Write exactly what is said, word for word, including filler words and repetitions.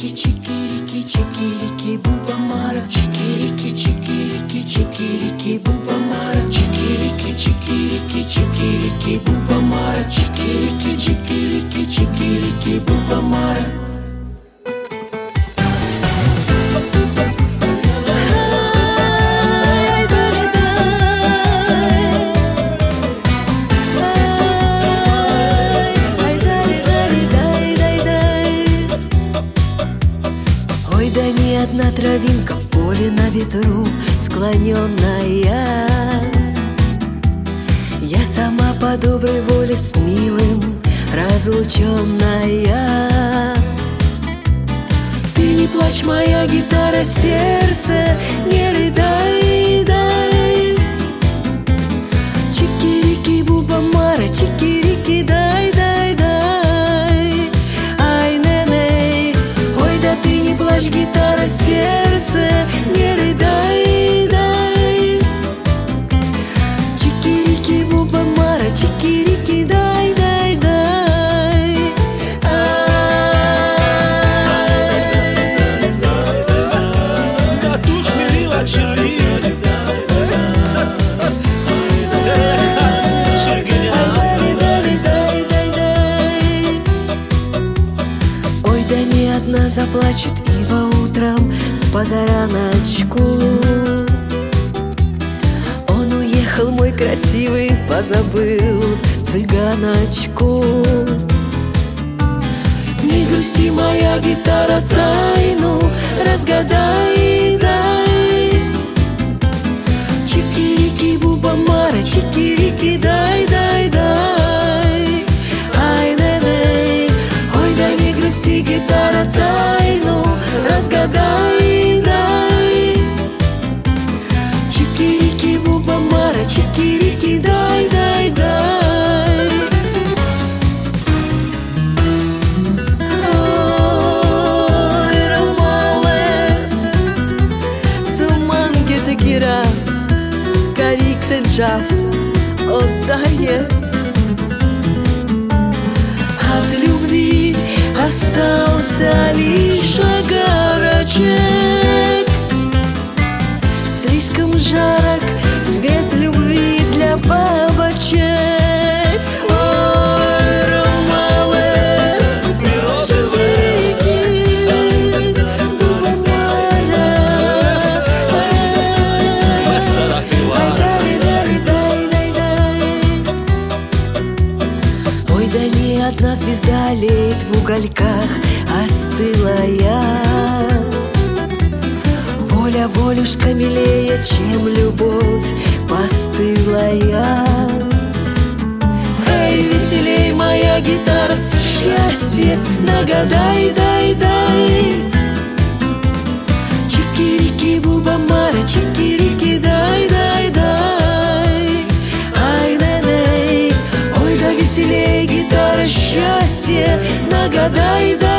Чикирики, чикирики, чикирики, бубамара. Чикирики, чикирики, чикирики, бубамара. Чикирики, чикирики, чикирики, бубамара. Чикирики, чикирики, чикирики, бубамара. Ой, да не одна травинка в поле на ветру склоненная. Я сама по доброй воле с милым разлученная. Ты не плачь, моя гитара, сердце, не рыдай, дай. Чикирики, бубамара, чикирики, дай, дай, дай. Ай, не-не, ой, да ты не плачь, гитара, сердце, не рыдай, дай. Чикирики, бубамара, чикирики, дай, дай, дай. Ой, да не одна заплачет ива утром с позараночку. Он уехал, мой красивый, позабыл цыганочку. Не грусти, моя гитара, тайну разгадай, дай. Чикирики, бубамара, чикирики, дай, дай, дай. Ай, не-не, ой, да не грусти, гитара, тайну разгадай, дай. Чикирики, бубамара, чикирики, дай, дай, дай. Ой, ромале, суманге текира, кариктен жав, отдае. От любви остался лишь огарочек. Слишком жарок свет любви для бабочек. Ой, ромале, чикирики, бубамара. Ай, дай, дай, дай, дай, дай. Ой, да не одна звезда леет в угольках остылая. Воля волюшка милее, чем любовь постылая. Эй, веселей, моя гитара, счастье нагадай, дай, дай. Чикирики, бубамара, чикирики, дай, дай, дай. Ай, не-не, ой, да веселей, гитара, счастье нагадай, дай.